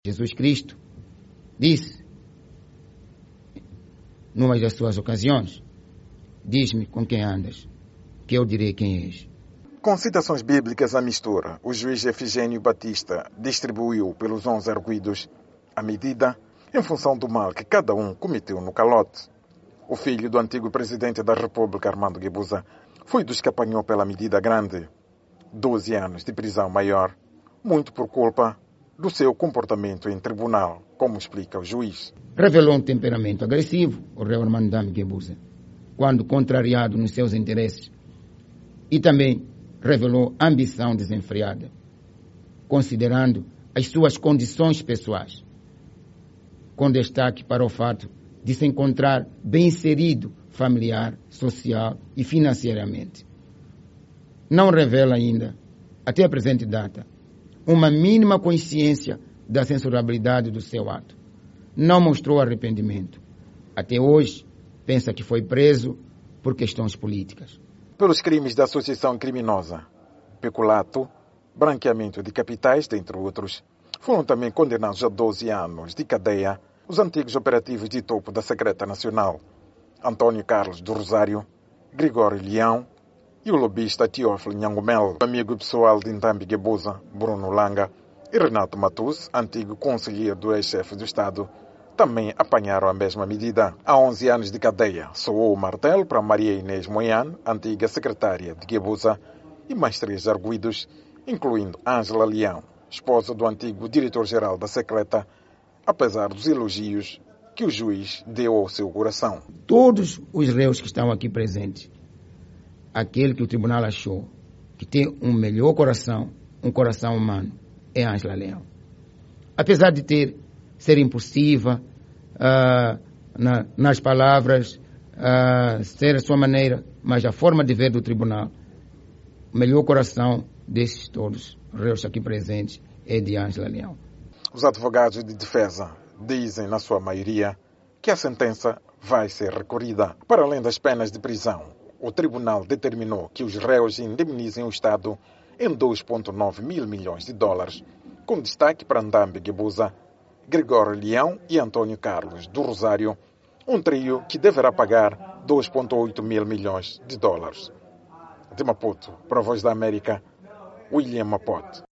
Jesus Cristo disse, numa das suas ocasiões, diz-me com quem andas, que eu direi quem és. Com citações bíblicas à mistura, o juiz Efigênio Batista distribuiu pelos 11 arguidos a medida em função do mal que cada um cometeu no calote. O filho do antigo presidente da República, Armando Guebuza, foi dos que apanhou pela medida grande, 12 anos de prisão maior, muito por culpa do seu comportamento em tribunal, como explica o juiz. Revelou um temperamento agressivo, o réu Armando Guebuza, quando contrariado nos seus interesses, e também revelou ambição desenfreada, considerando as suas condições pessoais, com destaque para o fato de se encontrar bem inserido familiar, social e financeiramente. Não revela ainda, até a presente data, uma mínima consciência da censurabilidade do seu ato. Não mostrou arrependimento. Até hoje, pensa que foi preso por questões políticas. Pelos crimes de associação criminosa, peculato, branqueamento de capitais, dentre outros, foram também condenados a 12 anos de cadeia os antigos operativos de topo da Secreta Nacional, Antônio Carlos do Rosário, Gregório Leão e o lobista Teófilo Nhangumel, amigo pessoal de Ndambi Guebuza, Bruno Langa, e Renato Matus, antigo conselheiro do ex-chefe do Estado, também apanharam a mesma medida. Há 11 anos de cadeia, soou o martelo para Maria Inês Moian, antiga secretária de Guebuza, e mais 3 arguidos, incluindo Ângela Leão, esposa do antigo diretor-geral da Secreta, apesar dos elogios que o juiz deu ao seu coração. Todos os réus que estão aqui presentes, aquele que o tribunal achou que tem um melhor coração, um coração humano, é Ângela Leão. Apesar de ser impulsiva nas palavras, ser a sua maneira, mas a forma de ver do tribunal, o melhor coração desses todos réus aqui presentes é de Ângela Leão. Os advogados de defesa dizem, na sua maioria, que a sentença vai ser recorrida. Para além das penas de prisão, o tribunal determinou que os réus indemnizem o Estado em 2,9 mil milhões de dólares, com destaque para Ndambi Guebuza, Gregório Leão e Antônio Carlos do Rosário, um trio que deverá pagar 2,8 mil milhões de dólares. De Maputo, para a Voz da América, William Mapote.